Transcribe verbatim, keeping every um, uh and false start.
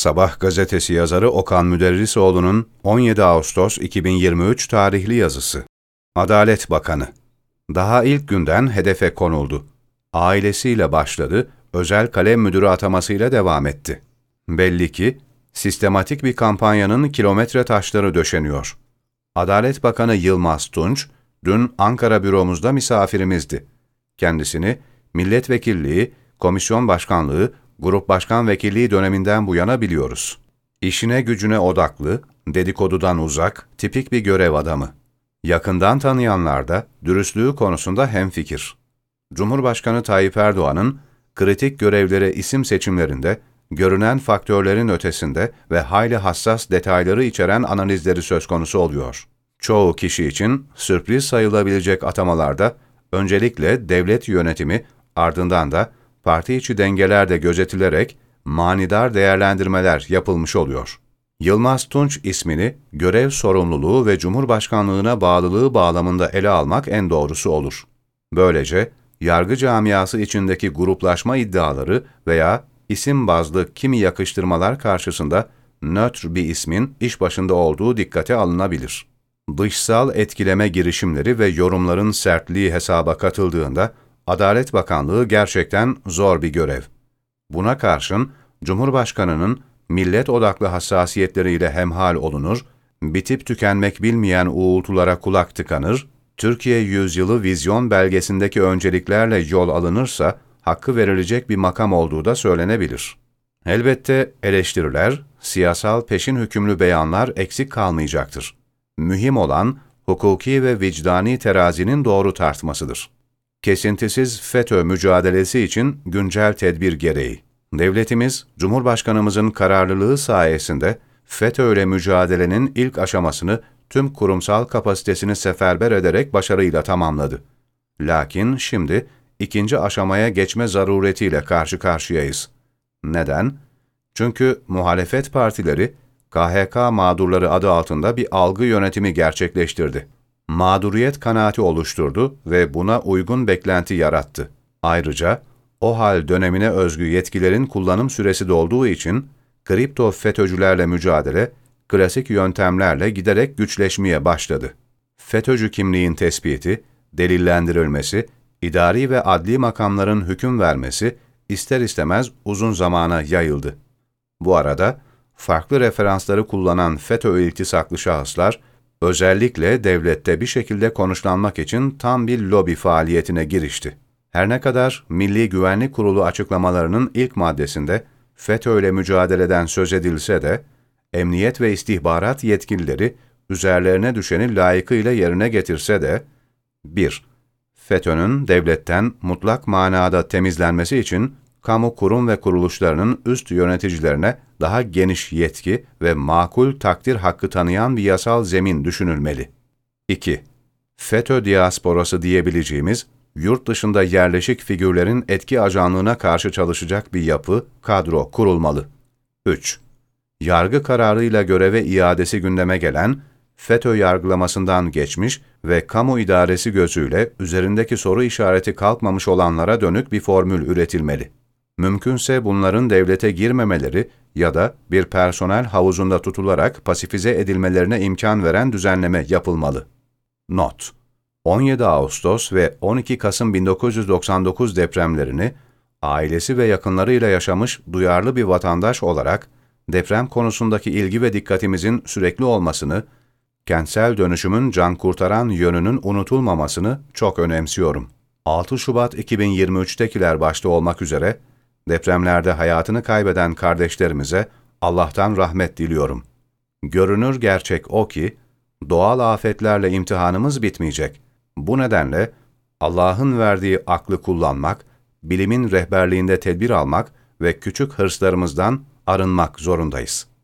Sabah gazetesi yazarı Okan Müderrisoğlu'nun on yedi Ağustos iki bin yirmi üç tarihli yazısı. Adalet Bakanı. Daha ilk günden hedefe konuldu. Ailesiyle başladı, özel kalem müdürü atamasıyla devam etti. Belli ki, sistematik bir kampanyanın kilometre taşları döşeniyor. Adalet Bakanı Yılmaz Tunç, dün Ankara büromuzda misafirimizdi. Kendisini milletvekilliği, komisyon başkanlığı, grup başkan vekilliği döneminden bu yana biliyoruz. İşine gücüne odaklı, dedikodudan uzak, tipik bir görev adamı. Yakından tanıyanlar da dürüstlüğü konusunda hemfikir. Cumhurbaşkanı Tayyip Erdoğan'ın kritik görevlere isim seçimlerinde görünen faktörlerin ötesinde ve hayli hassas detayları içeren analizleri söz konusu oluyor. Çoğu kişi için sürpriz sayılabilecek atamalarda öncelikle devlet yönetimi, ardından da parti içi dengeler de gözetilerek manidar değerlendirmeler yapılmış oluyor. Yılmaz Tunç ismini görev sorumluluğu ve Cumhurbaşkanlığına bağlılığı bağlamında ele almak en doğrusu olur. Böylece yargı camiası içindeki gruplaşma iddiaları veya isim bazlı kimi yakıştırmalar karşısında nötr bir ismin iş başında olduğu dikkate alınabilir. Dışsal etkileme girişimleri ve yorumların sertliği hesaba katıldığında Adalet Bakanlığı gerçekten zor bir görev. Buna karşın Cumhurbaşkanı'nın millet odaklı hassasiyetleriyle hemhal olunur, bitip tükenmek bilmeyen uğultulara kulak tıkanır, Türkiye Yüzyılı Vizyon belgesindeki önceliklerle yol alınırsa hakkı verilecek bir makam olduğu da söylenebilir. Elbette eleştiriler, siyasal peşin hükümlü beyanlar eksik kalmayacaktır. Mühim olan hukuki ve vicdani terazinin doğru tartmasıdır. Kesintisiz FETÖ mücadelesi için güncel tedbir gereği. Devletimiz, Cumhurbaşkanımızın kararlılığı sayesinde FETÖ ile mücadelenin ilk aşamasını tüm kurumsal kapasitesini seferber ederek başarıyla tamamladı. Lakin şimdi ikinci aşamaya geçme zaruretiyle karşı karşıyayız. Neden? Çünkü muhalefet partileri K H K mağdurları adı altında bir algı yönetimi gerçekleştirdi. Mağduriyet kanaati oluşturdu ve buna uygun beklenti yarattı. Ayrıca o hal dönemine özgü yetkilerin kullanım süresi dolduğu için kripto FETÖ'cülerle mücadele klasik yöntemlerle giderek güçleşmeye başladı. FETÖ'cü kimliğin tespiti, delillendirilmesi, idari ve adli makamların hüküm vermesi ister istemez uzun zamana yayıldı. Bu arada farklı referansları kullanan FETÖ iltisaklı şahıslar, özellikle devlette bir şekilde konuşlanmak için tam bir lobi faaliyetine girişti. Her ne kadar Milli Güvenlik Kurulu açıklamalarının ilk maddesinde FETÖ ile mücadeleden söz edilse de, emniyet ve istihbarat yetkilileri üzerlerine düşeni layıkıyla yerine getirse de, bir FETÖ'nün devletten mutlak manada temizlenmesi için kamu kurum ve kuruluşlarının üst yöneticilerine daha geniş yetki ve makul takdir hakkı tanıyan bir yasal zemin düşünülmeli. iki FETÖ diasporası diyebileceğimiz, yurt dışında yerleşik figürlerin etki ajanlığına karşı çalışacak bir yapı, kadro kurulmalı. üç Yargı kararıyla göreve iadesi gündeme gelen, FETÖ yargılamasından geçmiş ve kamu idaresi gözüyle üzerindeki soru işareti kalkmamış olanlara dönük bir formül üretilmeli. Mümkünse bunların devlete girmemeleri ya da bir personel havuzunda tutularak pasifize edilmelerine imkan veren düzenleme yapılmalı. Not: on yedi Ağustos ve on iki Kasım bin dokuz yüz doksan dokuz depremlerini ailesi ve yakınlarıyla yaşamış duyarlı bir vatandaş olarak deprem konusundaki ilgi ve dikkatimizin sürekli olmasını, kentsel dönüşümün can kurtaran yönünün unutulmamasını çok önemsiyorum. altı Şubat iki bin yirmi üç'tekiler başta olmak üzere depremlerde hayatını kaybeden kardeşlerimize Allah'tan rahmet diliyorum. Görünür gerçek o ki, doğal afetlerle imtihanımız bitmeyecek. Bu nedenle Allah'ın verdiği aklı kullanmak, bilimin rehberliğinde tedbir almak ve küçük hırslarımızdan arınmak zorundayız.